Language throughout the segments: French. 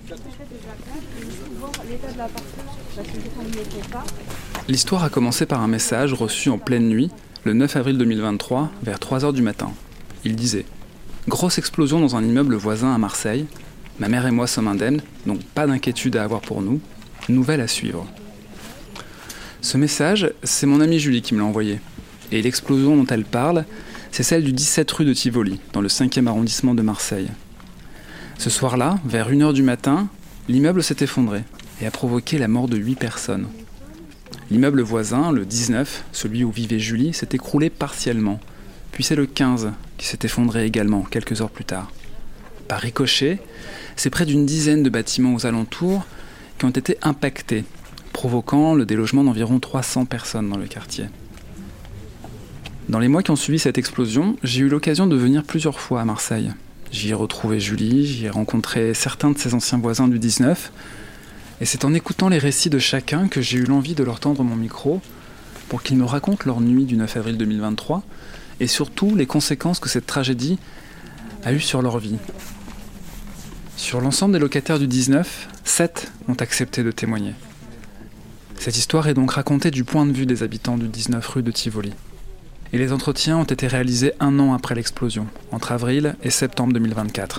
L'histoire a commencé par un message reçu en pleine nuit, le 9 avril 2023, vers 3h du matin. Il disait « Grosse explosion dans un immeuble voisin à Marseille. Ma mère et moi sommes indemnes, donc pas d'inquiétude à avoir pour nous. Nouvelle à suivre. » Ce message, c'est mon amie Julie qui me l'a envoyé. Et l'explosion dont elle parle, c'est celle du 17 rue de Tivoli, dans le 5e arrondissement de Marseille. Ce soir-là, vers 1h du matin, l'immeuble s'est effondré et a provoqué la mort de 8 personnes. L'immeuble voisin, le 19, celui où vivait Julie, s'est écroulé partiellement. Puis c'est le 15 qui s'est effondré également, quelques heures plus tard. Par ricochet, c'est près d'une dizaine de bâtiments aux alentours qui ont été impactés, provoquant le délogement d'environ 300 personnes dans le quartier. Dans les mois qui ont suivi cette explosion, j'ai eu l'occasion de venir plusieurs fois à Marseille. J'y ai retrouvé Julie, j'y ai rencontré certains de ses anciens voisins du 19, et c'est en écoutant les récits de chacun que j'ai eu l'envie de leur tendre mon micro pour qu'ils me racontent leur nuit du 9 avril 2023 et surtout les conséquences que cette tragédie a eues sur leur vie. Sur l'ensemble des locataires du 19, 7 ont accepté de témoigner. Cette histoire est donc racontée du point de vue des habitants du 19 rue de Tivoli. Et les entretiens ont été réalisés 1 an après l'explosion, entre avril et septembre 2024.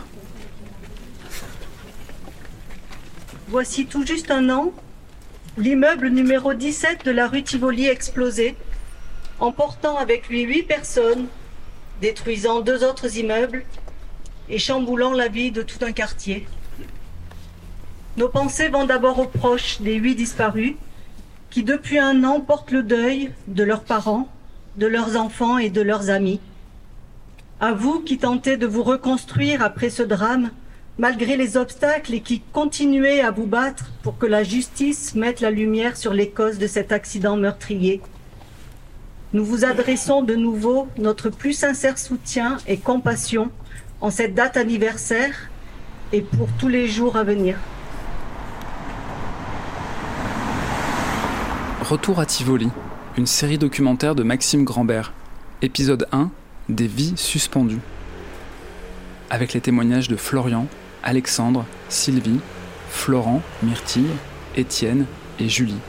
Voici tout juste 1 an, l'immeuble numéro 17 de la rue Tivoli explosé, emportant avec lui 8 personnes, détruisant 2 autres immeubles et chamboulant la vie de tout un quartier. Nos pensées vont d'abord aux proches des 8 disparus, qui depuis 1 an portent le deuil de leurs parents, de leurs enfants et de leurs amis. À vous qui tentez de vous reconstruire après ce drame, malgré les obstacles et qui continuez à vous battre pour que la justice mette la lumière sur les causes de cet accident meurtrier. Nous vous adressons de nouveau notre plus sincère soutien et compassion en cette date anniversaire et pour tous les jours à venir. Retour à Tivoli, une série documentaire de Maxime Grambert. Épisode 1, des vies suspendues. Avec les témoignages de Florian, Alexandre, Sylvie, Florent, Myrtille, Étienne et Julie.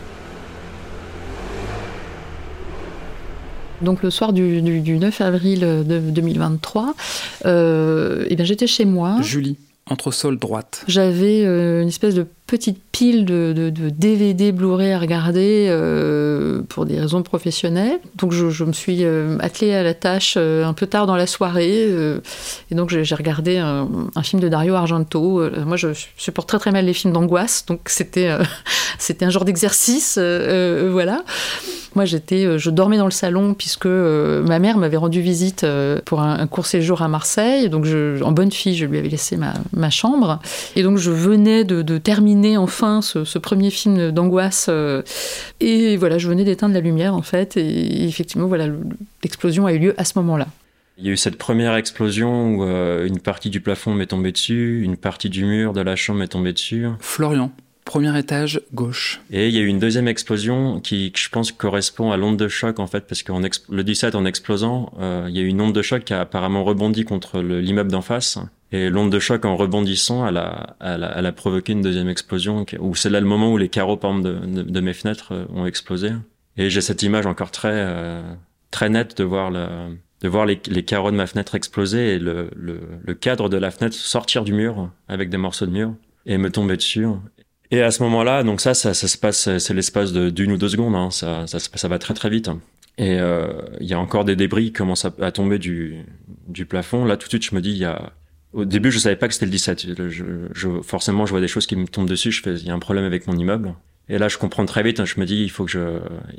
Donc le soir du 9 avril 2023, j'étais chez moi. Julie, entresol droite. J'avais une espèce de petite pile de DVD Blu-ray à regarder pour des raisons professionnelles. Donc je me suis attelée à la tâche un peu tard dans la soirée. Et donc j'ai regardé un film de Dario Argento. Moi je supporte très très mal les films d'angoisse, donc c'était un genre d'exercice. Voilà. Moi, je dormais dans le salon puisque ma mère m'avait rendu visite pour un court séjour à Marseille. Donc, en bonne fille, je lui avais laissé ma chambre. Et donc, je venais de terminer enfin ce premier film d'angoisse. Et voilà, je venais d'éteindre la lumière, en fait. Et effectivement, voilà, l'explosion a eu lieu à ce moment-là. Il y a eu cette première explosion où une partie du plafond m'est tombée dessus, une partie du mur de la chambre m'est tombée dessus. Florian. Premier étage, gauche. Et il y a eu une deuxième explosion qui, je pense, correspond à l'onde de choc, en fait, parce que le 17, en explosant, il y a eu une onde de choc qui a apparemment rebondi contre l'immeuble d'en face. Et l'onde de choc, en rebondissant, elle a provoqué une deuxième explosion, où c'est là le moment où les carreaux, par exemple, de mes fenêtres ont explosé. Et j'ai cette image encore très nette de voir les carreaux de ma fenêtre exploser et le cadre de la fenêtre sortir du mur avec des morceaux de mur et me tomber dessus. Et à ce moment-là, donc ça se passe, c'est l'espace d'1 ou 2 secondes, hein, ça va très très vite. Et il y a encore des débris qui commencent à tomber du plafond. Là, tout de suite, je me dis, au début, je savais pas que c'était le 17. Forcément, je vois des choses qui me tombent dessus. Il y a un problème avec mon immeuble. Et là, je comprends très vite. Je me dis, il faut que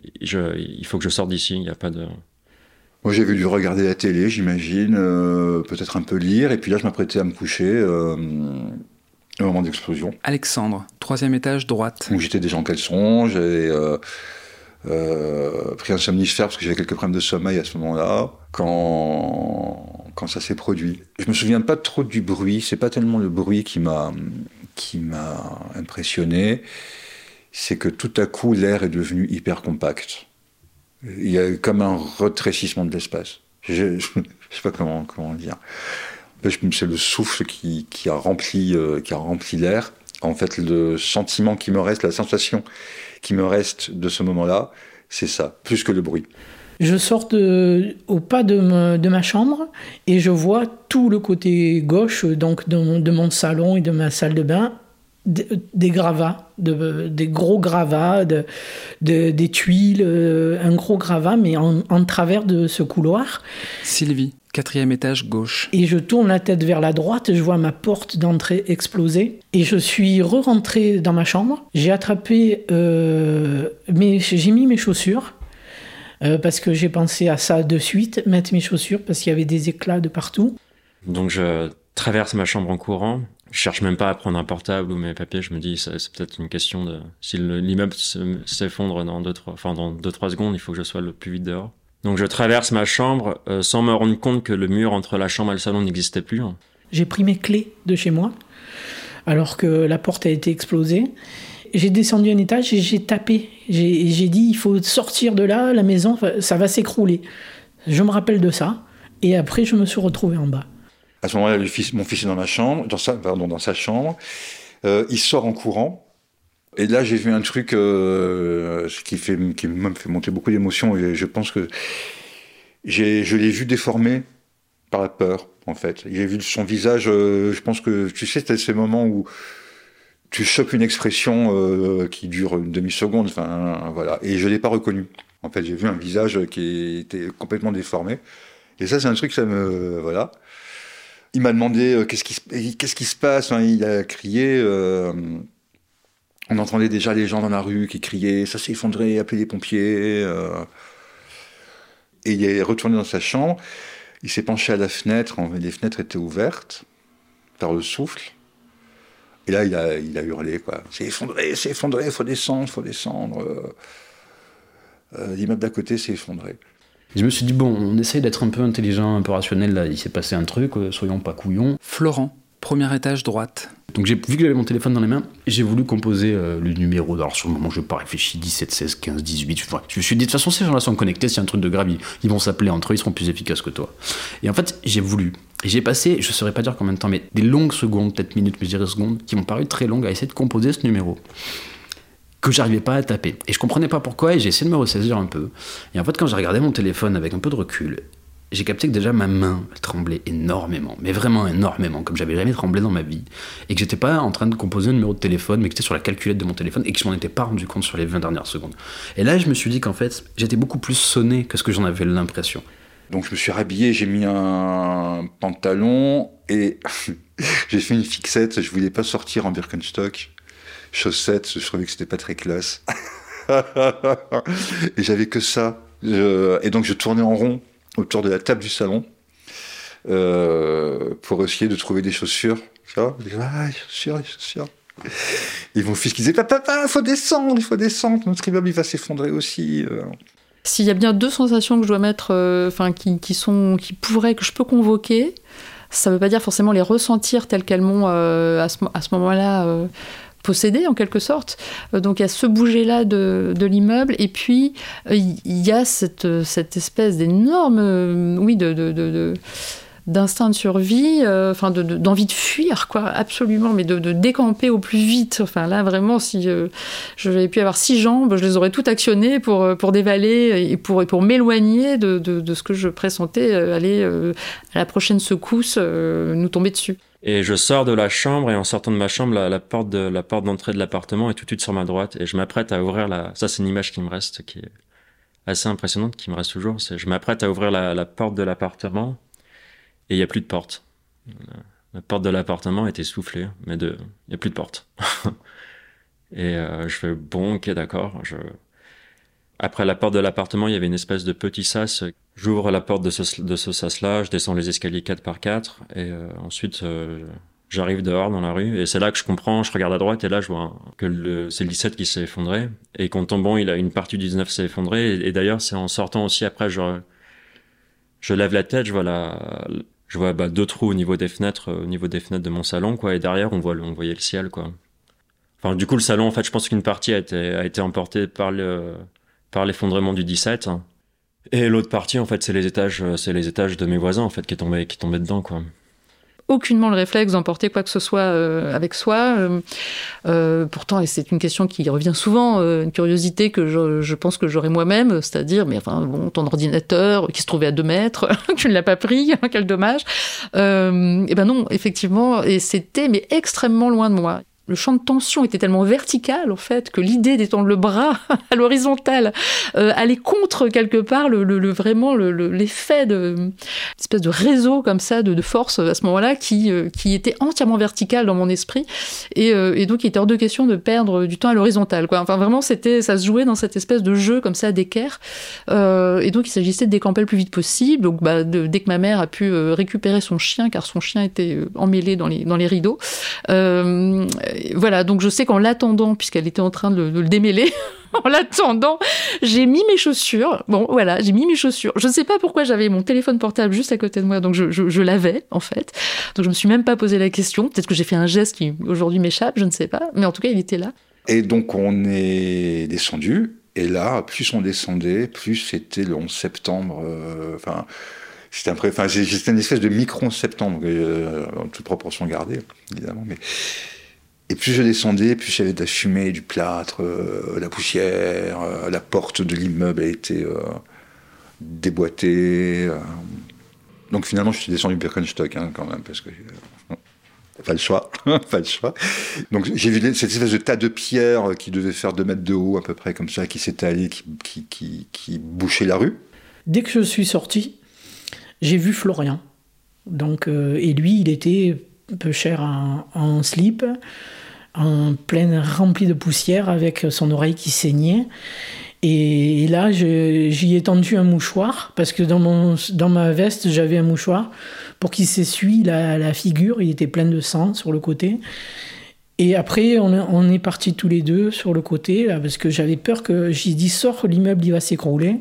je sorte d'ici. Il y a pas de. Moi, j'ai vu regarder la télé, j'imagine, peut-être un peu lire. Et puis là, je m'apprêtais à me coucher. Au moment d'explosion. Alexandre, 3e étage, droite. Donc j'étais déjà en caleçon, j'avais pris un somnifère parce que j'avais quelques problèmes de sommeil à ce moment-là, quand ça s'est produit. Je me souviens pas trop du bruit, c'est pas tellement le bruit qui m'a impressionné, c'est que tout à coup l'air est devenu hyper compact. Il y a eu comme un retrécissement de l'espace. Je sais pas comment dire. C'est le souffle qui a rempli l'air. En fait, le sentiment qui me reste, la sensation qui me reste de ce moment-là, c'est ça, plus que le bruit. Je sors au pas de ma chambre et je vois tout le côté gauche donc de mon salon et de ma salle de bain, des gravats, des gros gravats, des tuiles, un gros gravat, mais en travers de ce couloir. Sylvie, 4e étage gauche. Et je tourne la tête vers la droite, je vois ma porte d'entrée exploser. Et je suis re-rentrée dans ma chambre. J'ai attrapé... j'ai mis mes chaussures. Parce que j'ai pensé à ça de suite, mettre mes chaussures, parce qu'il y avait des éclats de partout. Donc je traverse ma chambre en courant. Je cherche même pas à prendre un portable ou mes papiers. Je me dis, c'est peut-être une question de... Si l'immeuble s'effondre dans 2-3 secondes, il faut que je sois le plus vite dehors. Donc je traverse ma chambre sans me rendre compte que le mur entre la chambre et le salon n'existait plus. J'ai pris mes clés de chez moi, alors que la porte a été explosée. J'ai descendu un étage et j'ai tapé. J'ai dit, il faut sortir de là, la maison, ça va s'écrouler. Je me rappelle de ça. Et après, je me suis retrouvé en bas. À ce moment-là, mon fils est dans sa chambre. Il sort en courant. Et là, j'ai vu un truc qui me fait monter beaucoup d'émotions. Et je pense que je l'ai vu déformé par la peur, en fait. J'ai vu son visage. Je pense que, tu sais, c'était ces moments où tu chopes une expression qui dure une demi-seconde. Enfin, voilà. Et je l'ai pas reconnu. En fait, j'ai vu un visage qui était complètement déformé. Et ça, c'est un truc, ça me... Voilà. Il m'a demandé qu'est-ce qui se passe. Enfin, il a crié. On entendait déjà les gens dans la rue qui criaient « ça s'est effondré, appelez les pompiers ». Et il est retourné dans sa chambre. Il s'est penché à la fenêtre. Les fenêtres étaient ouvertes par le souffle. Et là, il a hurlé, quoi. « c'est effondré, il faut descendre. L'immeuble d'à côté s'est effondré. » Je me suis dit, bon, on essaye d'être un peu intelligent, un peu rationnel, là, il s'est passé un truc, soyons pas couillons. Florent, 1er étage droite. Donc vu que j'avais mon téléphone dans les mains, j'ai voulu composer le numéro. Alors sur le moment, je n'ai pas réfléchi, 17, 16, 15, 18. Je me suis dit, de toute façon, ces gens-là sont connectés, s'il y a un truc de grave, ils vont s'appeler entre eux, ils seront plus efficaces que toi. Et en fait, j'ai voulu. Et j'ai passé, je ne saurais pas dire combien de temps, mais des longues secondes, peut-être minutes, mais je dirais secondes, qui m'ont paru très longues à essayer de composer ce numéro. Que j'arrivais pas à taper. Et je comprenais pas pourquoi, et j'ai essayé de me ressaisir un peu. Et en fait, quand j'ai regardé mon téléphone avec un peu de recul, j'ai capté que déjà ma main tremblait énormément, mais vraiment énormément, comme j'avais jamais tremblé dans ma vie, et que j'étais pas en train de composer un numéro de téléphone, mais que j'étais sur la calculette de mon téléphone, et que je m'en étais pas rendu compte sur les 20 dernières secondes. Et là, je me suis dit qu'en fait, j'étais beaucoup plus sonné que ce que j'en avais l'impression. Donc je me suis rhabillé, j'ai mis un pantalon, et j'ai fait une fixette, je voulais pas sortir en Birkenstock. Chaussettes, je trouvais que c'était pas très classe. Et j'avais que ça. Et donc je tournais en rond autour de la table du salon pour essayer de trouver des chaussures. Les chaussures. Et mon fils qui disait papa, il faut descendre, notre immeuble il va s'effondrer aussi. S'il y a bien deux sensations que je dois mettre, que je peux convoquer, ça veut pas dire forcément les ressentir telles qu'elles m'ont à ce moment-là possédé en quelque sorte. Donc il y a ce bouger-là de l'immeuble, et puis il y a cette espèce d'énorme d'instinct de survie, d'envie de fuir, quoi, absolument, mais de décamper au plus vite. Enfin là vraiment, si j'avais pu avoir 6 jambes, je les aurais toutes actionnées pour dévaler et pour m'éloigner de ce que je pressentais aller à la prochaine secousse nous tomber dessus. Et je sors de la chambre, et en sortant de ma chambre, la porte d'entrée de l'appartement est tout de suite sur ma droite, et je m'apprête à ouvrir ça c'est une image qui me reste, qui est assez impressionnante, qui me reste toujours, je m'apprête à ouvrir la porte de l'appartement, et il n'y a plus de porte. La porte de l'appartement était soufflée, mais il n'y a plus de porte. Et je fais, bon, ok, d'accord. Après la porte de l'appartement, il y avait une espèce de petit sas. J'ouvre la porte de ce sas-là, je descends les escaliers 4 par 4, et ensuite j'arrive dehors dans la rue, et c'est là que je comprends, je regarde à droite, et là je vois que c'est le 17 qui s'est effondré, et qu'en tombant, une partie du 19 s'est effondrée, et d'ailleurs c'est en sortant aussi après, je lève la tête, je vois 2 trous au niveau des fenêtres de mon salon, quoi, et derrière on voyait le ciel, quoi. Enfin, du coup, le salon, en fait, je pense qu'une partie a été emportée par l'effondrement du 17, hein. Et l'autre partie, en fait, c'est les étages de mes voisins, en fait, qui tombaient dedans, quoi. aucunement le réflexe d'emporter quoi que ce soit avec soi. Pourtant, et c'est une question qui revient souvent, une curiosité que je pense que j'aurais moi-même, c'est-à-dire, mais enfin, bon, ton ordinateur qui se trouvait à 2 mètres, tu ne l'as pas pris, quel dommage. Et ben non, effectivement, et c'était mais extrêmement loin de moi. Le champ de tension était tellement vertical, en fait, que l'idée d'étendre le bras à l'horizontale allait contre, quelque part, vraiment l'effet d'une espèce de réseau comme ça, de force à ce moment-là, qui était entièrement vertical dans mon esprit. Et donc, il était hors de question de perdre du temps à l'horizontale, quoi. Enfin, vraiment, ça se jouait dans cette espèce de jeu comme ça, d'équerre. Et donc, il s'agissait de décamper le plus vite possible. Donc, dès que ma mère a pu récupérer son chien, car son chien était emmêlé dans les rideaux, voilà, donc je sais qu'en l'attendant, puisqu'elle était en train de le démêler, en l'attendant, j'ai mis mes chaussures. Bon, voilà, j'ai mis mes chaussures. Je ne sais pas pourquoi j'avais mon téléphone portable juste à côté de moi, donc je l'avais, en fait. Donc je ne me suis même pas posé la question. Peut-être que j'ai fait un geste qui, aujourd'hui, m'échappe, je ne sais pas. Mais en tout cas, il était là. Et donc, on est descendu. Et là, plus on descendait, plus c'était le 11 septembre. C'était une espèce de micro-11 septembre, en toute proportion gardée, évidemment. Et plus je descendais, plus il y avait de la fumée, du plâtre, la poussière, la porte de l'immeuble a été déboîtée. Donc finalement, je suis descendu Birkenstock quand même, parce que pas le choix, pas le choix. Donc j'ai vu cette espèce de tas de pierres qui devait faire 2 mètres de haut à peu près comme ça, qui s'étalait, qui bouchait la rue. Dès que je suis sorti, j'ai vu Florian. Donc, et lui, il était peu cher en slip, en pleine remplie de poussière, avec son oreille qui saignait. Et là, j'y ai tendu un mouchoir, parce que dans ma veste, j'avais un mouchoir pour qu'il s'essuie la figure. Il était plein de sang sur le côté. Et après, on est partis tous les deux sur le côté, là, parce que j'avais peur que... J'ai dit, sors, l'immeuble, il va s'écrouler.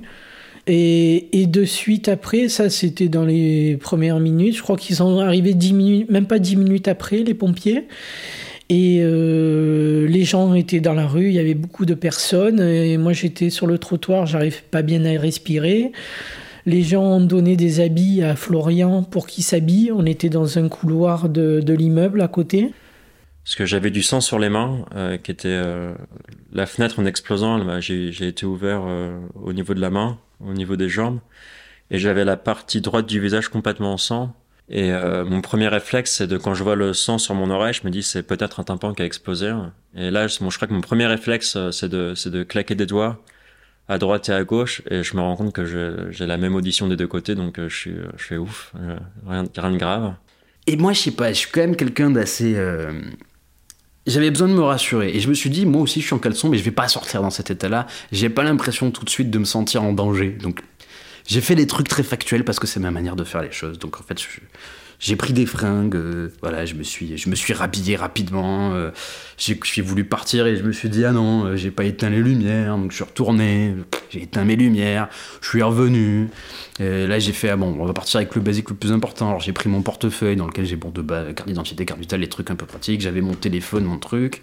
Et de suite après, ça c'était dans les premières minutes, je crois qu'ils sont arrivés 10 minutes, même pas 10 minutes après, les pompiers. Et les gens étaient dans la rue, il y avait beaucoup de personnes, et moi j'étais sur le trottoir, j'arrivais pas bien à respirer. Les gens ont donné des habits à Florian pour qu'il s'habille, on était dans un couloir de l'immeuble à côté. Parce que j'avais du sang sur les mains, qui était la fenêtre en explosant, j'ai été ouvert au niveau de la main, au niveau des jambes, et j'avais la partie droite du visage complètement en sang. Et mon premier réflexe, c'est quand je vois le sang sur mon oreille, je me dis c'est peut-être un tympan qui a explosé. Et là, je crois que mon premier réflexe, c'est de claquer des doigts à droite et à gauche, et je me rends compte que j'ai la même audition des deux côtés, donc je fais ouf, rien de grave. Et moi, je sais pas, je suis quand même quelqu'un d'assez... J'avais besoin de me rassurer, et je me suis dit, moi aussi je suis en caleçon, mais je vais pas sortir dans cet état-là. J'ai pas l'impression tout de suite de me sentir en danger. Donc j'ai fait des trucs très factuels parce que c'est ma manière de faire les choses. Donc en fait, j'ai pris des fringues, voilà, je me suis rhabillé rapidement. J'ai voulu partir et je me suis dit, ah non, j'ai pas éteint les lumières, donc je suis retourné, j'ai éteint mes lumières, je suis revenu. Et là j'ai fait, ah bon, on va partir avec le basique le plus important. Alors j'ai pris mon portefeuille dans lequel j'ai carte d'identité, carte vitale, les trucs un peu pratiques, j'avais mon téléphone, mon truc.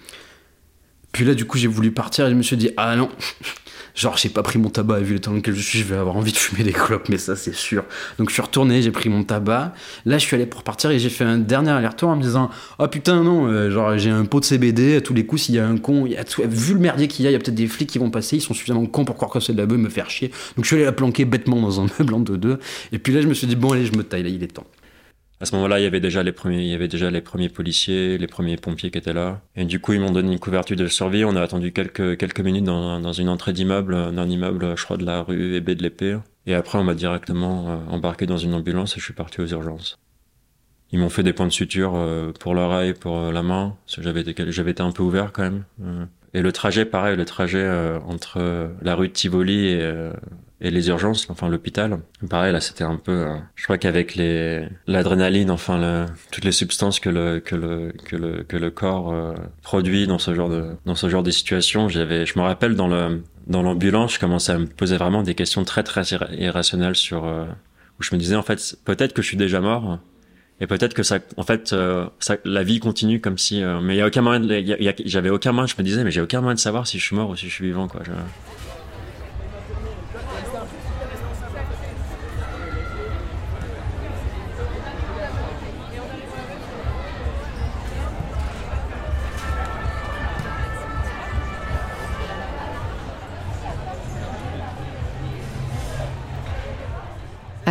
Puis là du coup j'ai voulu partir et je me suis dit, ah non, genre j'ai pas pris mon tabac, et vu l'état dans lequel je suis, je vais avoir envie de fumer des clopes, mais ça c'est sûr. Donc je suis retourné, j'ai pris mon tabac. Là je suis allé pour partir et j'ai fait un dernier aller-retour en me disant, oh putain non, genre j'ai un pot de CBD, à tous les coups s'il y a un con, vu le merdier qu'il y a peut-être des flics qui vont passer, ils sont suffisamment cons pour croire que c'est de la beuh, me faire chier. Donc je suis allé la planquer bêtement dans un meuble en 2-2, et puis là je me suis dit, bon allez, je me taille, là il est temps. À ce moment-là, il y avait déjà les premiers policiers, les premiers pompiers qui étaient là. Et du coup, ils m'ont donné une couverture de survie. On a attendu quelques minutes dans une entrée d'un immeuble, je crois, de la rue Hébé de l'Épée. Et après, on m'a directement embarqué dans une ambulance et je suis parti aux urgences. Ils m'ont fait des points de suture pour l'oreille, pour la main, parce que j'avais été un peu ouvert quand même. Et le trajet, pareil, entre la rue de Tivoli et les urgences, enfin l'hôpital. Pareil, là, c'était un peu... je crois qu'avec l'adrénaline, enfin toutes les substances que le corps produit dans ce genre de situation, je me rappelle dans l'ambulance, je commençais à me poser vraiment des questions très très irrationnelles où je me disais en fait peut-être que je suis déjà mort. Et peut-être que la vie continue comme si, mais il y a aucun moyen, j'avais aucun moyen, je me disais, mais j'ai aucun moyen de savoir si je suis mort ou si je suis vivant, quoi.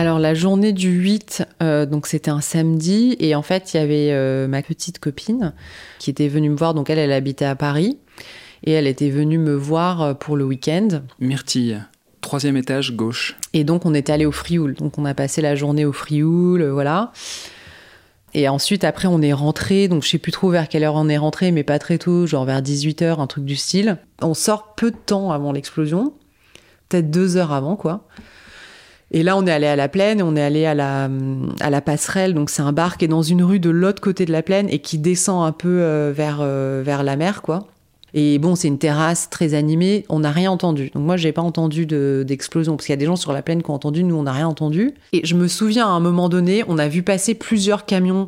Alors la journée du 8, donc c'était un samedi, et en fait il y avait ma petite copine qui était venue me voir, donc elle habitait à Paris, et elle était venue me voir pour le week-end. Myrtille, 3e étage gauche. Et donc on était allé au Frioul, donc on a passé la journée au Frioul, voilà. Et ensuite après on est rentré, donc je sais plus trop vers quelle heure on est rentré, mais pas très tôt, genre vers 18h, un truc du style. On sort peu de temps avant l'explosion, peut-être 2 heures avant quoi. Et là, on est allé à la Plaine et on est allé à la Passerelle. Donc, c'est un bar qui est dans une rue de l'autre côté de la Plaine et qui descend un peu vers la mer, quoi. Et bon, c'est une terrasse très animée. On n'a rien entendu. Donc, moi, j'ai pas entendu d'explosion. Parce qu'il y a des gens sur la Plaine qui ont entendu. Nous, on n'a rien entendu. Et je me souviens, à un moment donné, on a vu passer plusieurs camions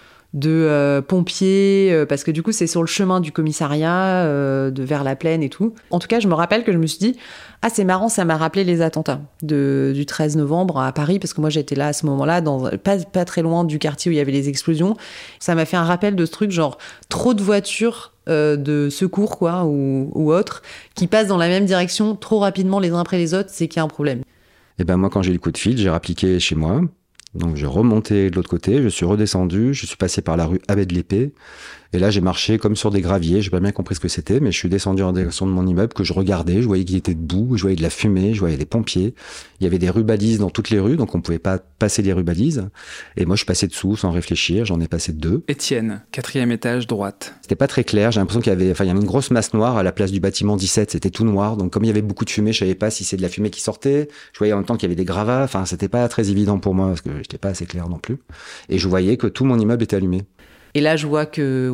de pompiers, parce que du coup c'est sur le chemin du commissariat vers la Plaine et tout. En tout cas, je me rappelle que je me suis dit « Ah, c'est marrant, ça m'a rappelé les attentats du 13 novembre à Paris, parce que moi j'étais là à ce moment-là, pas très loin du quartier où il y avait les explosions. Ça m'a fait un rappel de ce truc, genre trop de voitures de secours quoi, ou autres, qui passent dans la même direction trop rapidement les uns après les autres, c'est qu'il y a un problème. » Et ben moi, quand j'ai eu le coup de fil, j'ai rappliqué chez moi. Donc j'ai remonté de l'autre côté, je suis redescendu, je suis passé par la rue Abbé de l'Épée, et là j'ai marché comme sur des graviers, j'ai pas bien compris ce que c'était, mais je suis descendu en direction de mon immeuble que je regardais, je voyais qu'il était debout, je voyais de la fumée, je voyais des pompiers, il y avait des rubalises dans toutes les rues, donc on pouvait pas passer les rubalises, et moi je suis passé dessous sans réfléchir, j'en ai passé 2. Étienne, 4e étage droite. C'était pas très clair, j'ai l'impression qu'il y avait une grosse masse noire à la place du bâtiment 17, c'était tout noir, donc comme il y avait beaucoup de fumée, je savais pas si c'est de la fumée qui sortait, je voyais en même temps qu'il y avait des gravats, enfin c'était pas très évident pour moi, parce que j'étais pas assez clair non plus, et je voyais que tout mon immeuble était allumé. Et là, je vois que,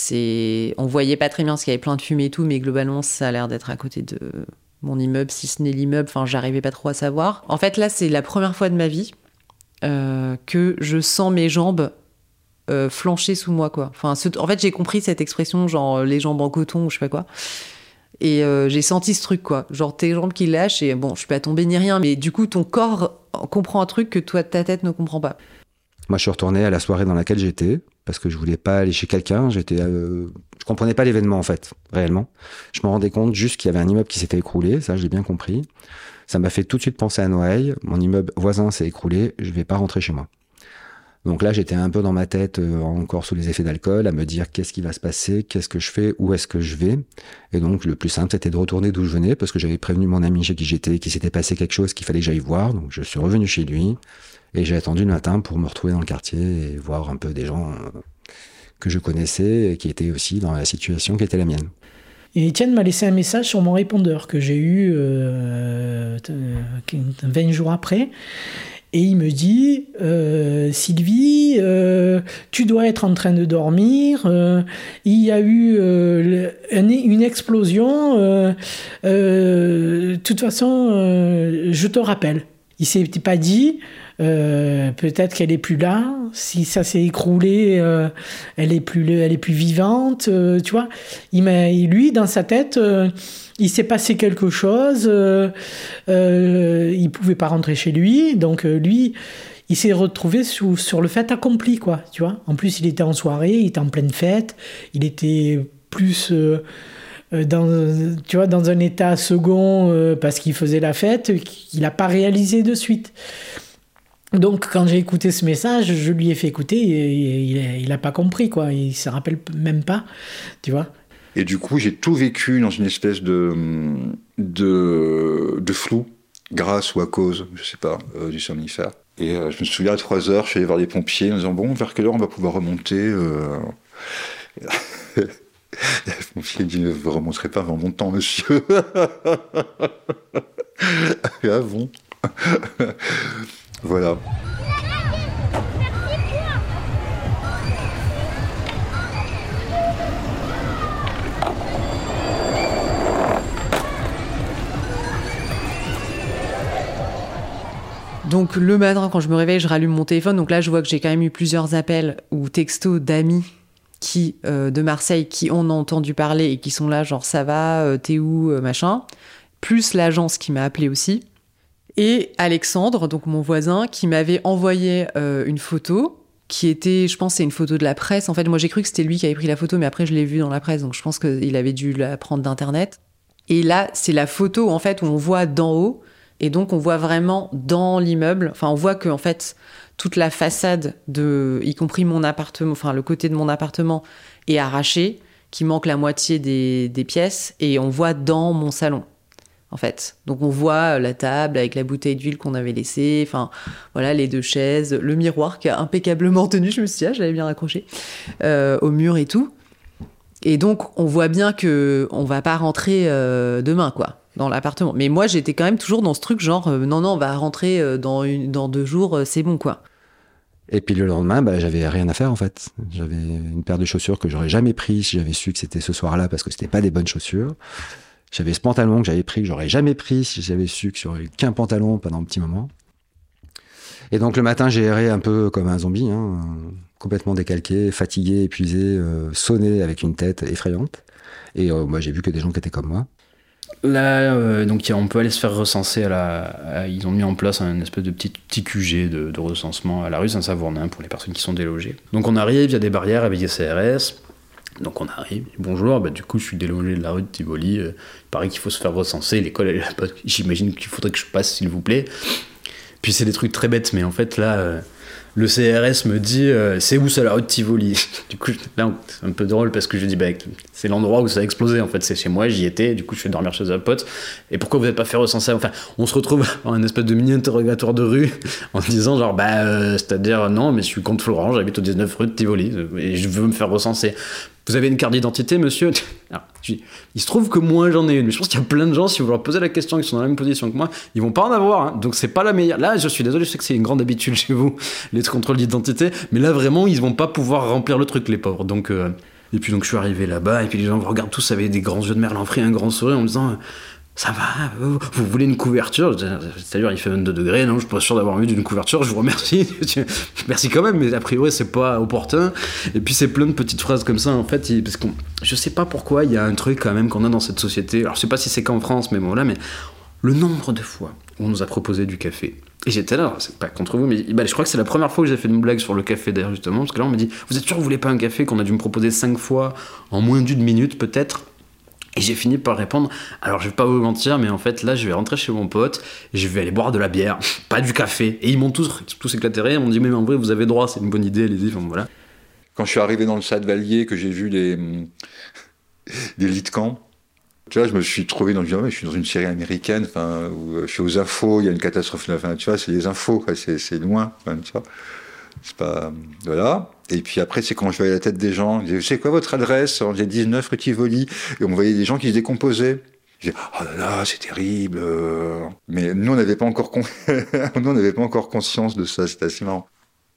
on voyait pas très bien parce qu'il y avait plein de fumée et tout, mais globalement, ça a l'air d'être à côté de mon immeuble, si ce n'est l'immeuble. Enfin, j'arrivais pas trop à savoir. En fait, là, c'est la première fois de ma vie que je sens mes jambes flancher sous moi, quoi. Enfin, en fait, j'ai compris cette expression, genre les jambes en coton ou je sais pas quoi. Et j'ai senti ce truc, quoi. Genre tes jambes qui lâchent et bon, je suis pas tombée ni rien, mais du coup, ton corps comprend un truc que toi, ta tête ne comprend pas. Moi, je suis retourné à la soirée dans laquelle j'étais, parce que je voulais pas aller chez quelqu'un. Je comprenais pas l'événement, en fait, réellement. Je me rendais compte juste qu'il y avait un immeuble qui s'était écroulé, ça, je l'ai bien compris. Ça m'a fait tout de suite penser à Noailles. Mon immeuble voisin s'est écroulé, je vais pas rentrer chez moi. Donc là, j'étais un peu dans ma tête, encore sous les effets d'alcool, à me dire qu'est-ce qui va se passer, qu'est-ce que je fais, où est-ce que je vais. Et donc, le plus simple, c'était de retourner d'où je venais, parce que j'avais prévenu mon ami chez qui j'étais, qu'il s'était passé quelque chose qu'il fallait que j'aille voir. Donc, je suis revenu chez lui. Et j'ai attendu le matin pour me retrouver dans le quartier et voir un peu des gens que je connaissais et qui étaient aussi dans la situation qui était la mienne. Et Étienne m'a laissé un message sur mon répondeur que j'ai eu 20 jours après. Et il me dit Sylvie, tu dois être en train de dormir. Il y a eu une explosion. De toute façon, je te rappelle. Il s'est pas dit peut-être qu'elle est plus là. Si ça s'est écroulé, elle est plus vivante. Tu vois. Lui, dans sa tête. Il s'est passé quelque chose, il pouvait pas rentrer chez lui, donc lui, il s'est retrouvé sur le fait accompli, quoi, tu vois. En plus, il était en soirée, il était en pleine fête, il était plus dans un état second parce qu'il faisait la fête, qu'il n'a pas réalisé de suite. Donc, quand j'ai écouté ce message, je lui ai fait écouter, et il a pas compris, quoi, il se rappelle même pas, tu vois. Et du coup, j'ai tout vécu dans une espèce de flou, grâce ou à cause, je sais pas, du somnifère. Et je me souviens à 3h, je suis allé voir les pompiers en disant bon, vers quelle heure on va pouvoir remonter Le pompier dit ne vous remonterez pas avant mon temps, monsieur. Ah bon. Voilà. Donc le matin, quand je me réveille, je rallume mon téléphone. Donc là, je vois que j'ai quand même eu plusieurs appels ou textos d'amis de Marseille qui en ont entendu parler et qui sont là, genre ça va, t'es où, machin. Plus l'agence qui m'a appelé aussi. Et Alexandre, donc mon voisin, qui m'avait envoyé une photo qui était, je pense, c'est une photo de la presse. En fait, moi, j'ai cru que c'était lui qui avait pris la photo, mais après, je l'ai vue dans la presse. Donc je pense qu'il avait dû la prendre d'Internet. Et là, c'est la photo, en fait, où on voit d'en haut Et donc, on voit vraiment dans l'immeuble, on voit que, en fait, toute la façade, y compris mon appartement, le côté de mon appartement, est arraché, qu'il manque la moitié des pièces, et on voit dans mon salon, en fait. Donc, on voit la table avec la bouteille d'huile qu'on avait laissée, voilà, les 2 chaises, le miroir qui a impeccablement tenu, je me suis dit, j'avais bien accroché, au mur et tout. Et donc, on voit bien qu'on va pas rentrer demain, quoi, dans l'appartement. Mais moi, j'étais quand même toujours dans ce truc genre, non, on va rentrer dans 2 jours, c'est bon, quoi. Et puis le lendemain, j'avais rien à faire, en fait. J'avais une paire de chaussures que j'aurais jamais pris si j'avais su que c'était ce soir-là, parce que c'était pas des bonnes chaussures. J'avais ce pantalon que j'avais pris, que j'aurais jamais pris si j'avais su que j'aurais qu'un pantalon pendant un petit moment. Et donc le matin, j'ai erré un peu comme un zombie, complètement décalqué, fatigué, épuisé, sonné avec une tête effrayante. Et moi, j'ai vu que des gens qui étaient comme moi. Là, donc on peut aller se faire recenser ils ont mis en place un espèce de petit QG de recensement à la rue Saint-Savournin pour les personnes qui sont délogées. Donc on arrive, il y a des barrières avec des CRS. Donc on arrive, bonjour, du coup je suis délogé de la rue de Tivoli, il paraît qu'il faut se faire recenser, l'école elle est là-bas, j'imagine qu'il faudrait que je passe s'il vous plaît. Puis c'est des trucs très bêtes, mais en fait là, le CRS me dit c'est où ça la rue de Tivoli? Du coup là c'est un peu drôle parce que je dis c'est l'endroit où ça a explosé, en fait c'est chez moi, j'y étais, du coup je vais dormir chez un pote. Et pourquoi vous n'êtes pas fait recenser? Enfin on se retrouve dans un espèce de mini interrogatoire de rue en disant genre c'est-à-dire non mais je suis comte Florent, j'habite au 19 rue de Tivoli et je veux me faire recenser. Vous avez une carte d'identité, monsieur? Alors, il se trouve que moi j'en ai une, mais je pense qu'il y a plein de gens, si vous leur posez la question, qui sont dans la même position que moi, ils vont pas en avoir, donc c'est pas la meilleure. Là, je suis désolé, je sais que c'est une grande habitude chez vous, les contrôles d'identité, mais là vraiment, ils vont pas pouvoir remplir le truc, les pauvres. Donc, et puis donc je suis arrivé là-bas, et puis les gens me regardent tous avec des grands yeux de merlan frit, un grand sourire, en me disant ça va, vous voulez une couverture? C'est-à-dire, il fait 22 degrés, non, je suis pas sûr d'avoir envie d'une couverture, je vous remercie. Merci quand même, mais a priori, c'est pas opportun. Et puis, c'est plein de petites phrases comme ça, en fait, parce que je sais pas pourquoi, il y a un truc quand même qu'on a dans cette société. Alors, je sais pas si c'est qu'en France, mais bon, là, mais le nombre de fois où on nous a proposé du café. Et j'étais là, c'est pas contre vous, mais je crois que c'est la première fois que j'ai fait une blague sur le café, d'ailleurs, justement, parce que là, on m'a dit, vous êtes sûr que vous voulez pas un café, qu'on a dû me proposer 5 fois, en moins d'une minute, peut-être? Et j'ai fini par répondre, alors je vais pas vous mentir, mais en fait là je vais rentrer chez mon pote, et je vais aller boire de la bière, pas du café. Et ils m'ont tous éclaté, ils m'ont dit mais en vrai vous avez droit, c'est une bonne idée, allez-y, voilà. Quand je suis arrivé dans le Stade Vallier, que j'ai vu des lits de camp, tu vois, je me suis trouvé je suis dans une série américaine, où je suis aux infos, il y a une catastrophe, tu vois, c'est les infos, c'est loin, tu vois. C'est pas... Voilà. Et puis après, c'est quand je voyais la tête des gens, je disais, c'est quoi votre adresse? On disait 19 rue Tivoli. Et on voyait des gens qui se décomposaient. Je disais, oh là là, c'est terrible. Mais nous, on n'avait pas encore conscience de ça. C'était assez marrant.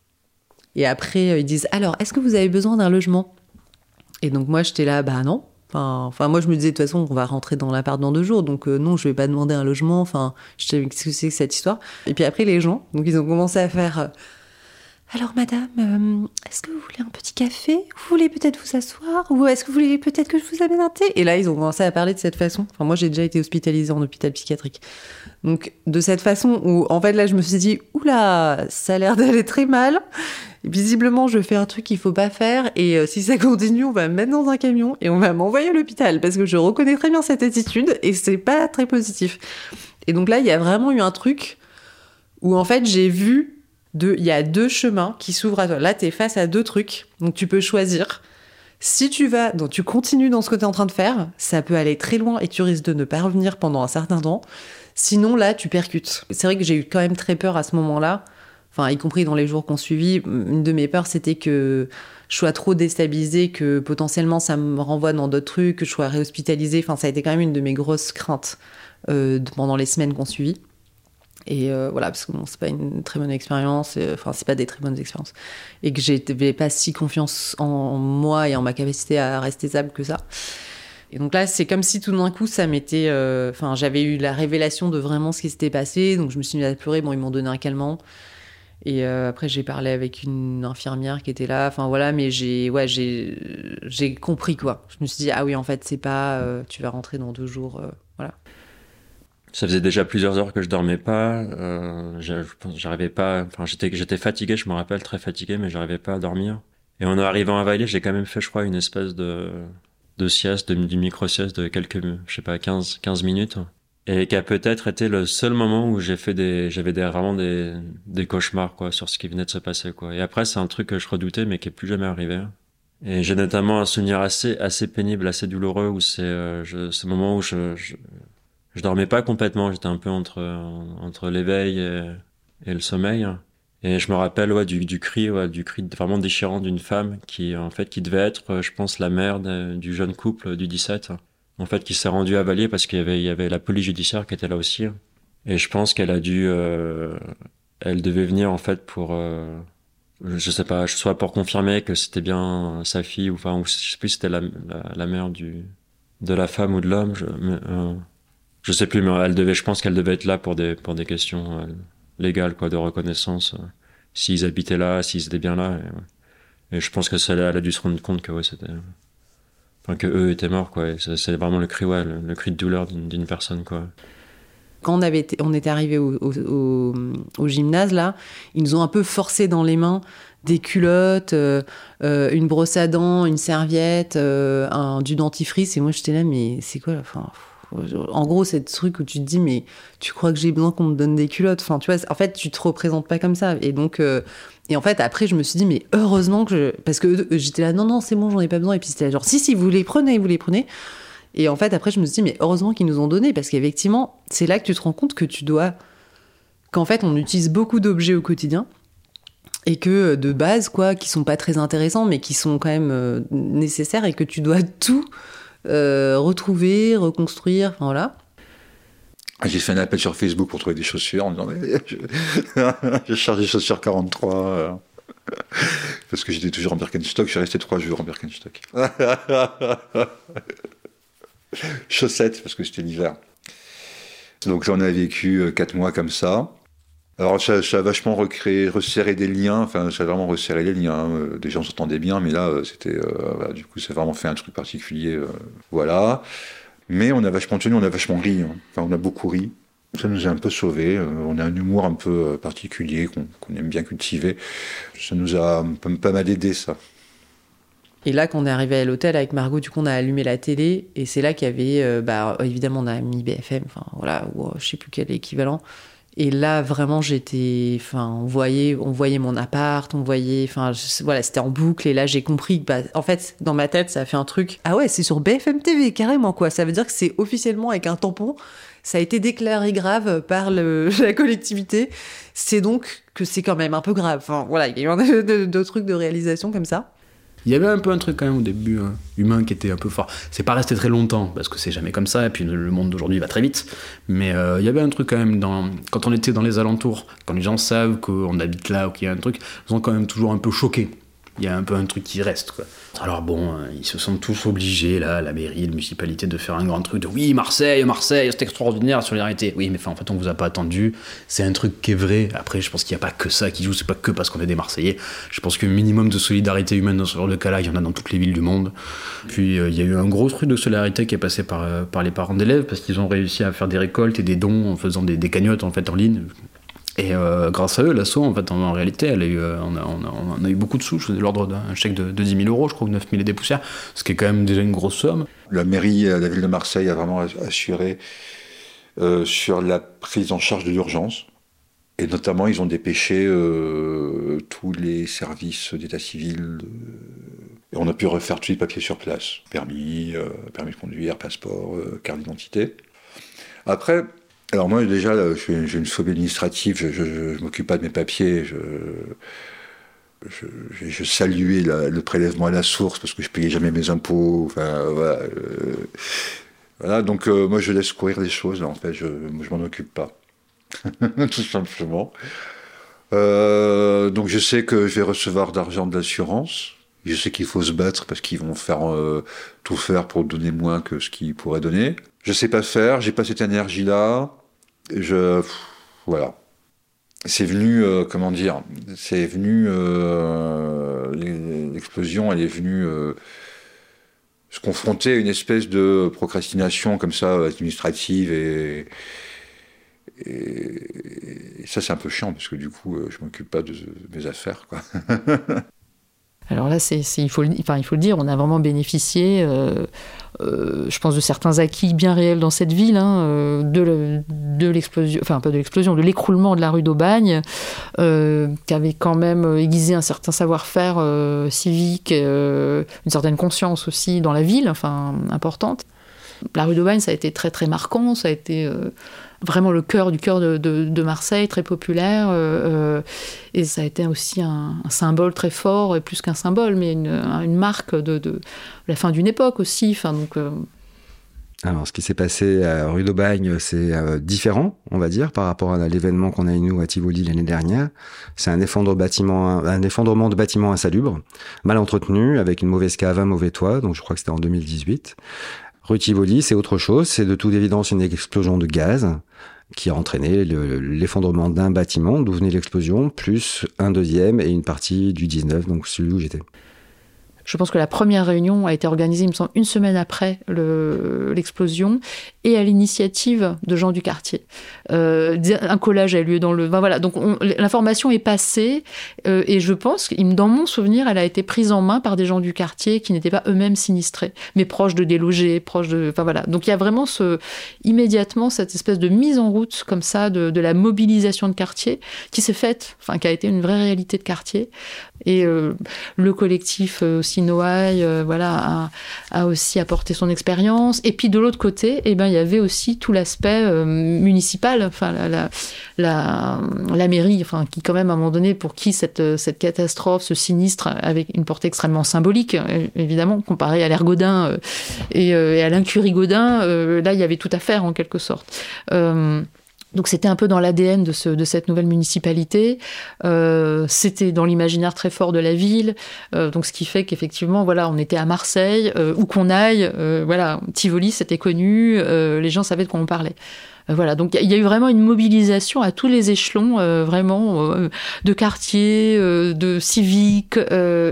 Et après, ils disent, alors, est-ce que vous avez besoin d'un logement? Et donc moi, j'étais là, non. Enfin, moi, je me disais, de toute façon, on va rentrer dans l'appart dans 2 jours, donc non, je vais pas demander un logement. Enfin, je sais qu'est-ce que c'est que cette histoire. Et puis après, les gens, donc ils ont commencé à faire... Alors madame, est-ce que vous voulez un petit café? Vous voulez peut-être vous asseoir? Ou est-ce que vous voulez peut-être que je vous amène un thé? Et là, ils ont commencé à parler de cette façon. Enfin, moi, j'ai déjà été hospitalisée en hôpital psychiatrique. Donc, de cette façon où, en fait, là, je me suis dit, oula, ça a l'air d'aller très mal. Et visiblement, je fais un truc qu'il faut pas faire. Et si ça continue, on va me mettre dans un camion et on va m'envoyer à l'hôpital. Parce que je reconnais très bien cette attitude et c'est pas très positif. Et donc là, il y a vraiment eu un truc où, en fait, j'ai vu... Il y a 2 chemins qui s'ouvrent à toi. Là, t'es face à 2 trucs, donc tu peux choisir. Si tu continues dans ce que t'es en train de faire, ça peut aller très loin et tu risques de ne pas revenir pendant un certain temps. Sinon, là, tu percutes. C'est vrai que j'ai eu quand même très peur à ce moment-là, y compris dans les jours qu'on suivit. Une de mes peurs, c'était que je sois trop déstabilisée, que potentiellement ça me renvoie dans d'autres trucs, que je sois réhospitalisée. Ça a été quand même une de mes grosses craintes pendant les semaines qu'on suivit. Et voilà, parce que c'est pas une très bonne expérience, c'est pas des très bonnes expériences. Et que j'avais pas si confiance en moi et en ma capacité à rester stable que ça. Et donc là, c'est comme si tout d'un coup, ça m'était... j'avais eu la révélation de vraiment ce qui s'était passé, donc je me suis mis à pleurer, ils m'ont donné un calmant. Et après, j'ai parlé avec une infirmière qui était là, mais j'ai compris, quoi. Je me suis dit, ah oui, en fait, c'est pas... tu vas rentrer dans 2 jours, voilà. Ça faisait déjà plusieurs heures que je dormais pas. J'arrivais pas. J'étais fatigué. Je me rappelle, très fatigué, mais j'arrivais pas à dormir. Et en arrivant à Vailly, j'ai quand même fait, je crois, une espèce de sieste, de micro-sieste de quelques, 15 minutes. et qui a peut-être été le seul moment où j'avais vraiment des cauchemars, quoi, sur ce qui venait de se passer, quoi. Et après, c'est un truc que je redoutais, mais qui est plus jamais arrivé. Et j'ai notamment un souvenir assez pénible, assez douloureux, où c'est ce moment où je dormais pas complètement. J'étais un peu entre l'éveil et le sommeil. Et je me rappelle, du cri vraiment déchirant d'une femme qui devait être, je pense, la mère du jeune couple du 17. En fait, qui s'est rendue à Valier parce qu'il y avait la police judiciaire qui était là aussi. Et je pense qu'elle a dû, elle devait venir, en fait, pour, je sais pas, soit pour confirmer que c'était bien sa fille, ou je sais plus si c'était la mère de la femme ou de l'homme, je sais plus, mais je pense qu'elle devait être là pour des questions légales, quoi, de reconnaissance, s'ils habitaient là, s'ils étaient bien là, et je pense que elle a dû se rendre compte que, que eux étaient morts, quoi, et c'est vraiment le cri de douleur d'une personne, quoi. Quand on était arrivé au gymnase, là, ils nous ont un peu forcé dans les mains des culottes, une brosse à dents, une serviette, du dentifrice. Et moi, j'étais là, mais c'est quoi, en gros, c'est ce truc où tu te dis, mais tu crois que j'ai besoin qu'on me donne des culottes? Enfin, tu vois, en fait, tu te représentes pas comme ça. Et donc, et en fait, après, je me suis dit, mais heureusement parce que j'étais là, non, c'est bon, j'en ai pas besoin. Et puis c'était là, genre, si, vous les prenez. Et en fait, après, je me suis dit, mais heureusement qu'ils nous ont donné, parce qu'effectivement, c'est là que tu te rends compte qu'en fait, on utilise beaucoup d'objets au quotidien, et que de base, quoi, qui sont pas très intéressants, mais qui sont quand même nécessaires, et que tu dois tout retrouver, reconstruire, enfin voilà. J'ai fait un appel sur Facebook pour trouver des chaussures en disant je cherche des chaussures 43 parce que j'étais toujours en Birkenstock. Je suis resté 3 jours en Birkenstock. Chaussettes parce que c'était l'hiver. Donc j'en ai vécu 4 mois comme ça. Alors ça a vachement resserré des liens. Enfin, ça a vraiment resserré les liens. Des gens s'entendaient bien, mais là c'était du coup ça a vraiment fait un truc particulier. Voilà. Mais on a vachement tenu, on a vachement ri. Enfin, on a beaucoup ri. Ça nous a un peu sauvés. On a un humour un peu particulier qu'on aime bien cultiver. Ça nous a pas mal aidé, ça. Et là, quand on est arrivé à l'hôtel avec Margot, du coup, on a allumé la télé. Et c'est là qu'il y avait... évidemment, on a mis BFM, enfin, voilà, ou je sais plus quel équivalent. Et là, vraiment, on voyait mon appart, voilà, c'était en boucle. Et là, j'ai compris que, en fait, dans ma tête, ça a fait un truc. Ah ouais, c'est sur BFM TV, carrément, quoi. Ça veut dire que c'est officiellement avec un tampon. Ça a été déclaré grave par la collectivité. C'est donc que c'est quand même un peu grave. Enfin, voilà, il y a eu deux trucs de réalisation comme ça. Il y avait un peu un truc quand même au début humain qui était un peu fort. C'est pas resté très longtemps parce que c'est jamais comme ça et puis le monde d'aujourd'hui va très vite. Mais il y avait un truc quand même quand on était dans les alentours, quand les gens savent qu'on habite là ou qu'il y a un truc, ils sont quand même toujours un peu choqués. Il y a un peu un truc qui reste, quoi. Alors bon, ils se sentent tous obligés, là, la mairie, la municipalité, de faire un grand truc de oui, Marseille, c'est extraordinaire, la solidarité. Oui, mais en fait, on vous a pas attendu. C'est un truc qui est vrai. Après, je pense qu'il n'y a pas que ça qui joue, c'est pas que parce qu'on est des Marseillais. Je pense qu'un minimum de solidarité humaine dans ce genre de cas-là, il y en a dans toutes les villes du monde. Puis, il y a eu un gros truc de solidarité qui est passé par les parents d'élèves parce qu'ils ont réussi à faire des récoltes et des dons en faisant des cagnottes, en fait, en ligne. Et grâce à eux, l'asso, en fait, en réalité, on a eu beaucoup de sous, de l'ordre d'un chèque de 10 000 euros, je crois, ou 9 000 et des poussières, ce qui est quand même déjà une grosse somme. La mairie, la ville de Marseille a vraiment assuré sur la prise en charge de l'urgence. Et notamment, ils ont dépêché tous les services d'état civil. Et on a pu refaire tous les papiers sur place. Permis de conduire, passeport, carte d'identité. Après... Alors moi déjà, j'ai une phobie administrative, je m'occupe pas de mes papiers, je saluais le prélèvement à la source parce que je payais jamais mes impôts, enfin voilà. Voilà, donc moi je laisse courir les choses, là, en fait, je m'en occupe pas, tout simplement. Donc je sais que je vais recevoir d'argent de l'assurance, je sais qu'il faut se battre parce qu'ils vont tout faire pour donner moins que ce qu'ils pourraient donner. Je sais pas faire, j'ai pas cette énergie-là. Voilà. C'est venu, l'explosion, elle est venue se confronter à une espèce de procrastination comme ça, administrative, et ça c'est un peu chiant parce que du coup, je m'occupe pas de mes affaires, quoi. Alors là, il faut le dire, on a vraiment bénéficié je pense, de certains acquis bien réels dans cette ville, de l'explosion, enfin pas de l'explosion, de l'écroulement de la rue d'Aubagne, qui avait quand même aiguisé un certain savoir-faire civique, une certaine conscience aussi dans la ville, enfin importante. La rue d'Aubagne, ça a été très très marquant, ça a été vraiment le cœur de Marseille, très populaire, et ça a été aussi un symbole très fort, et plus qu'un symbole, mais une marque de la fin d'une époque aussi. Enfin, donc, Alors, ce qui s'est passé à rue d'Aubagne, c'est différent, on va dire, par rapport à l'événement qu'on a eu, nous, à Tivoli l'année dernière. C'est un effondrement de bâtiments insalubres, mal entretenus, avec une mauvaise cave, un mauvais toit, donc je crois que c'était en 2018. Rue Tivoli, c'est autre chose, c'est de toute évidence une explosion de gaz qui a entraîné l'effondrement d'un bâtiment, d'où venait l'explosion, plus un deuxième et une partie du 19, donc celui où j'étais. Je pense que la première réunion a été organisée, il me semble, une semaine après l'explosion, et à l'initiative de gens du quartier. Un collage a eu lieu dans le... Ben voilà, donc l'information est passée, et je pense, dans mon souvenir, elle a été prise en main par des gens du quartier qui n'étaient pas eux-mêmes sinistrés, mais proches de délogés, proches de... Enfin voilà, donc il y a vraiment immédiatement cette espèce de mise en route, comme ça, de la mobilisation de quartier, qui s'est faite, enfin qui a été une vraie réalité de quartier. Et le collectif aussi Noailles, a aussi apporté son expérience. Et puis de l'autre côté, il y avait aussi tout l'aspect municipal, enfin la mairie, enfin qui quand même à un moment donné, pour qui cette catastrophe, ce sinistre, avec une portée extrêmement symbolique, évidemment, comparé à l'ère Gaudin et à l'incurie Gaudin, là il y avait tout à faire en quelque sorte. Donc c'était un peu dans l'ADN de cette nouvelle municipalité. C'était dans l'imaginaire très fort de la ville. Donc ce qui fait qu'effectivement, voilà, on était à Marseille, où qu'on aille, voilà, Tivoli, c'était connu, les gens savaient de quoi on parlait. Voilà, donc il y a eu vraiment une mobilisation à tous les échelons, vraiment, de quartier, de civiques,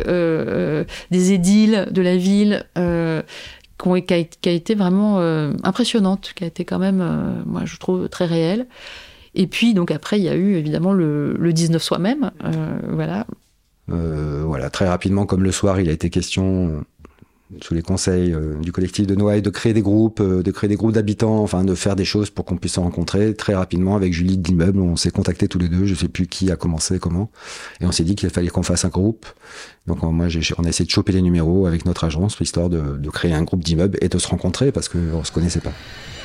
des édiles de la ville, qui a été vraiment impressionnante, qui a été quand même, moi je trouve, très réelle. Et puis, donc après, il y a eu évidemment le 19 soi-même, voilà. Voilà, très rapidement, comme le soir, il a été question, sous les conseils du collectif de Noailles, de créer des groupes d'habitants, enfin de faire des choses pour qu'on puisse se rencontrer. Très rapidement, avec Julie de l'immeuble, on s'est contactés tous les deux, je sais plus qui a commencé, comment, et on s'est dit qu'il fallait qu'on fasse un groupe. Donc on a essayé de choper les numéros avec notre agence, histoire de créer un groupe d'immeubles et de se rencontrer, parce qu'on se connaissait pas.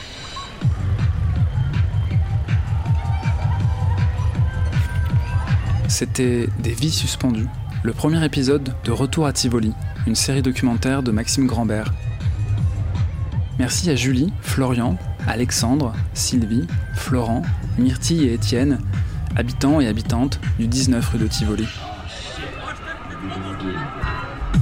C'était Des vies suspendues, le premier épisode de Retour à Tivoli, une série documentaire de Maxime Grambert. Merci à Julie, Florian, Alexandre, Sylvie, Florent, Myrtille et Étienne, habitants et habitantes du 19 rue de Tivoli.